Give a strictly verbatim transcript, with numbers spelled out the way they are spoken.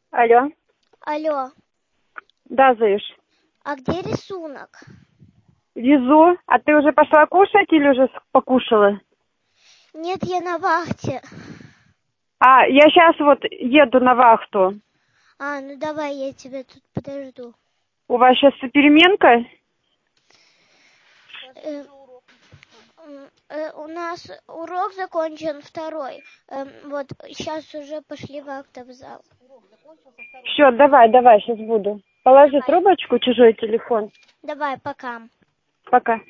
Алло. Алло, Да, Заюш. а где рисунок? Везу. А ты уже пошла кушать или уже с- покушала? Нет, я на вахте. А, я сейчас вот еду на вахту. А, ну давай, я тебя тут подожду. У вас сейчас переменка? Э, м, э, у нас урок закончен второй. Эм, вот сейчас уже пошли в актовый зал. Все, давай, давай, сейчас буду. Положи Давай, трубочку, чужой телефон. давай, пока. Пока.